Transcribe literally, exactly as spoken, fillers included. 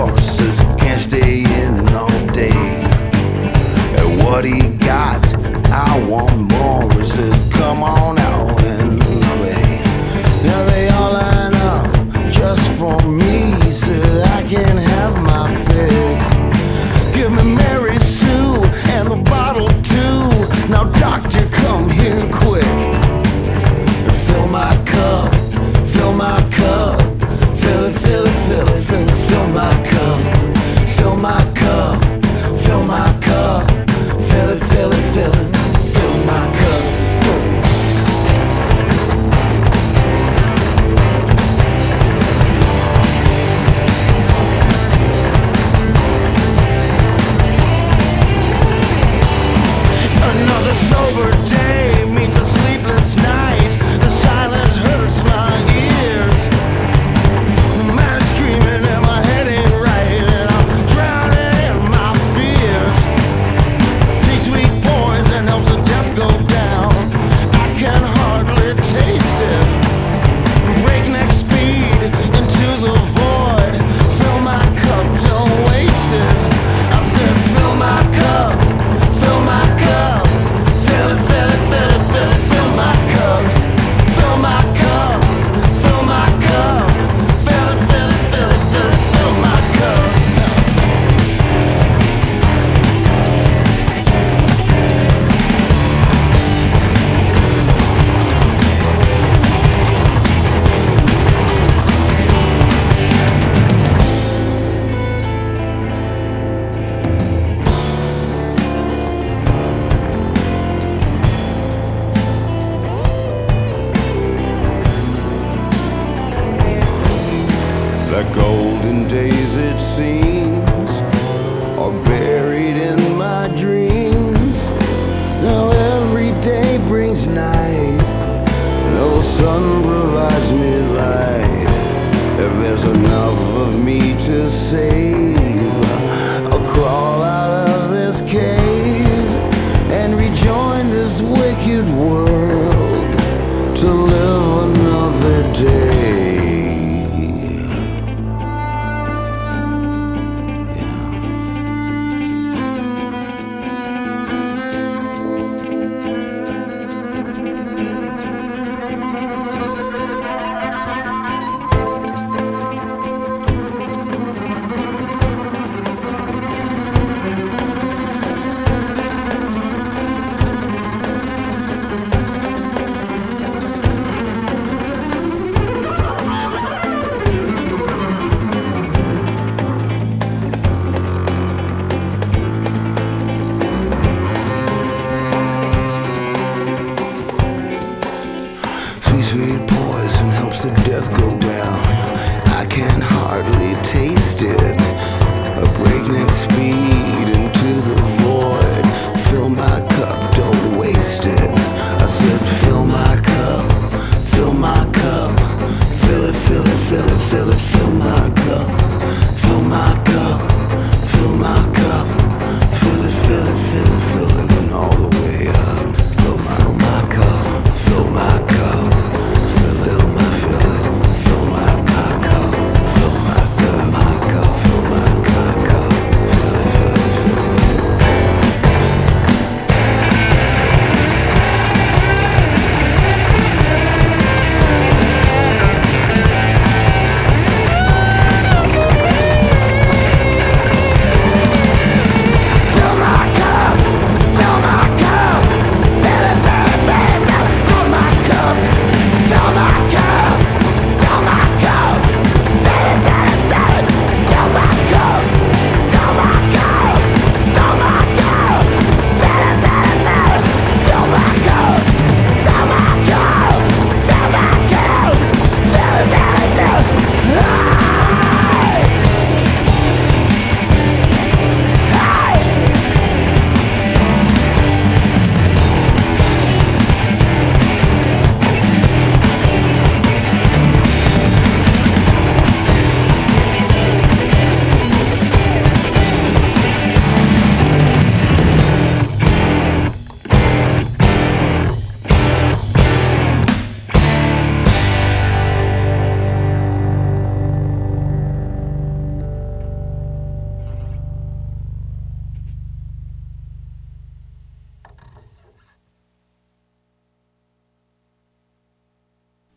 Says can't stay in all day. And what he got, I want more. He says come on out and play. Now they all line up just for me. He says I can have my pick. Give me Mary Sue and the bottle too. Now doctor, come here quick. Fill my cup, fill my cup. Fill it, fill it, fill it, fill it, fill my cup. Fill my cup, fill my cup. Fill it, fill it, fill it, fill my cup. Another sober day means a sleepless night. The silence hurts my ears. The man is screaming and my head ain't right, and I'm drowning in my fears. These sweet poison helps the death go down. I can hardly taste it. Breakneck speed into the void. Fill my cup, don't waste it. I said fill my cup, fill my cup. Fill it, fill it, fill it, fill it, fill my cup. Fill my cup, fill my cup. Fill it, fill it, fill it, fill it, fill my cup. The golden days, it seems, are buried in my dreams. Now every day brings night. No sun provides me light. If there's enough of me to say,